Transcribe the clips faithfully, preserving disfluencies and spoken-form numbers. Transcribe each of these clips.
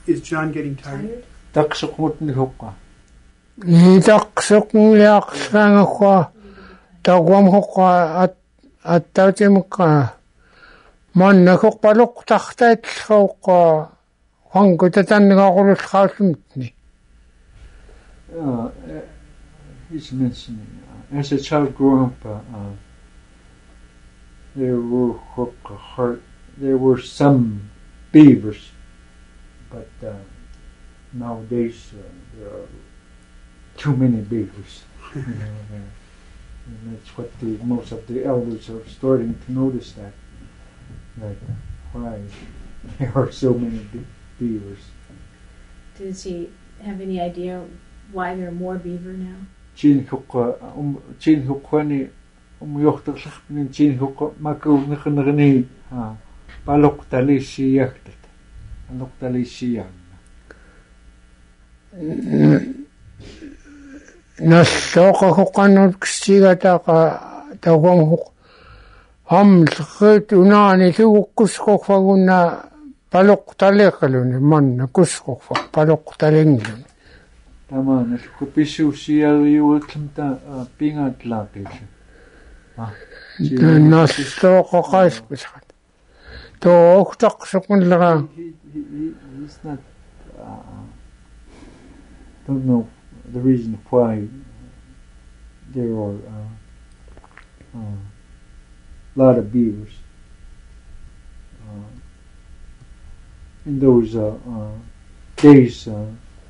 is John getting tired? Taksuqmutni hukka. Itaksuqliaqsangaqqa tawam hukka at attautimukka mannakuqpaluq tartaitlluqqa hangutatannigaqululqaallumtni. Uh, he's mentioning uh, as a child growing up, uh, uh, there were heart, there were some beavers, but uh, nowadays uh, there are too many beavers. You know, and that's what the most of the elders are starting to notice, that that uh, why there are so many be- beavers. Does he have any idea why there are more beaver now? Chin hukka um chin hukkani um yohtaglachmin chin hukka makugnikhnigni ha palok talisi yachtat palok talisi yang Nassoqa huqqanut ksigataqa tawam huk ham lqit unani tuukkusqoqfagunna palok taleqaluni manna kusqoqfa palok talengiluni. Taman kupisu siyawiwatlamta pingatlaqis. Ah. Nassoqa qaisqisqat. To oqtaqsuqunlaqa. He's not uh, don't know the reason why there are a uh, uh, lot of beavers uh, in those uh, uh, days. Uh,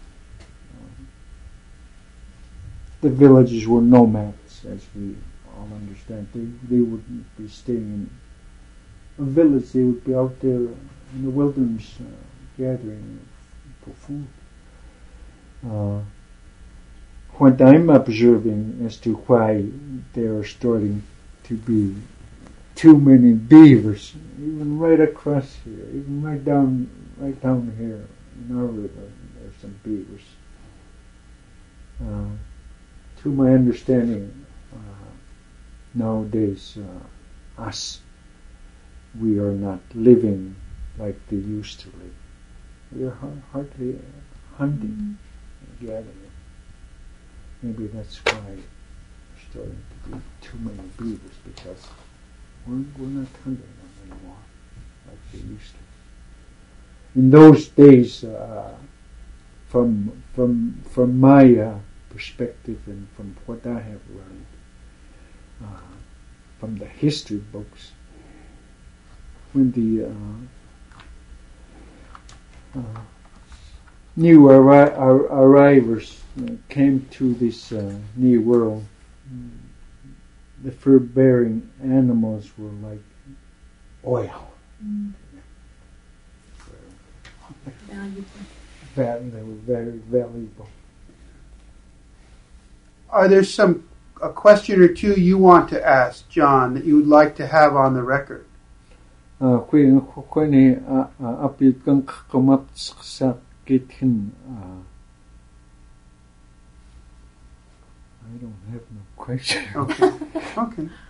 the villages were nomads, as we all understand. They they wouldn't be staying in a village. They would be out there in the wilderness uh, gathering for food. Uh, what I'm observing as to why there are starting to be too many beavers, even right across here, even right down, right down here in our river, there's some beavers. Uh, to my understanding, uh, nowadays, uh, us, we are not living like they used to live. We are hardly hunting and gathering. Maybe that's why there's starting to be too many beavers, because we're, we're not hunting them anymore like they used to. In those days, uh, from from from my uh, perspective and from what I have learned uh, from the history books, when the uh, uh, new arri- ar- arrivals uh, came to this uh, new world, the fur-bearing animals were like oil. Mm. Valuable. Very, they were very valuable. Are there some a question or two you want to ask John that you would like to have on the record? Uh, when when he appeared, come up get him. I don't have no question. Okay. Okay.